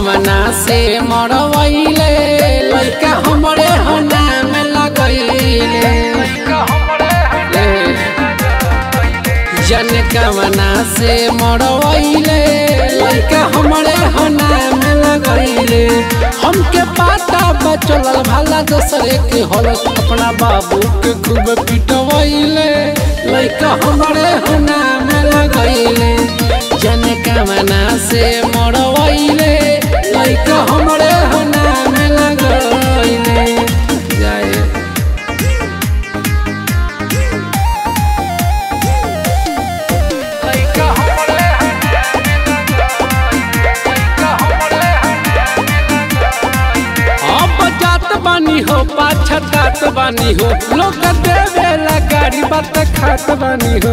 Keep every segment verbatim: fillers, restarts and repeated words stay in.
कमना से मरवैले लइका हमरे हना में लगैले जन कमना से मरवैले लइका हमरे हना में लगैले हमके पाता बचल भला दूसरे के हल अपना बाबू के खूब पिटवैले लइका हमरे हना में लगैले जन कमना से मरवैले लइका हमरे हना में लगैले जाए बानी हो पाछतात बानी हो लोग देवे ला गाड़ी बात खात बानी हो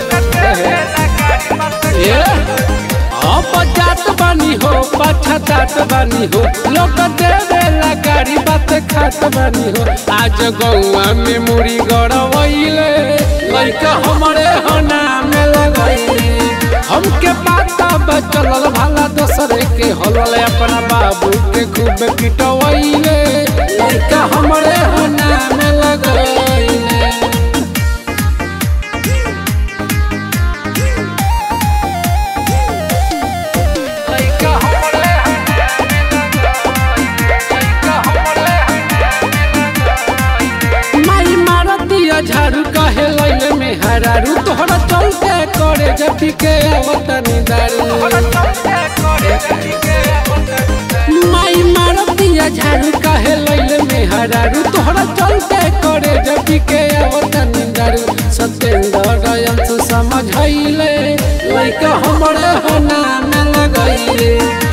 अब जात बानी हो पाछतात बानी हो लोग देवे ला गाड़ी बात खात बानी हो आज गौआ में मुड़ी गड़वैले लइका हमरे हना में लगैले हमके पाता बचल भला दूसरे के हलल अपना बाबू के खूब पिटवैले लइका हमरे हना में लगैले माई मारतिया झाड़ू कहे लैले में हरारू तोहरा चलते करे जबी के आवतनी दारू माई मारतिया झाड़ू कहे लैले में हरारू तोहरा चलते करे जबी के आवतनी दारू सत्येंद्र अंश समझैले लइका हमरे हना में लगैले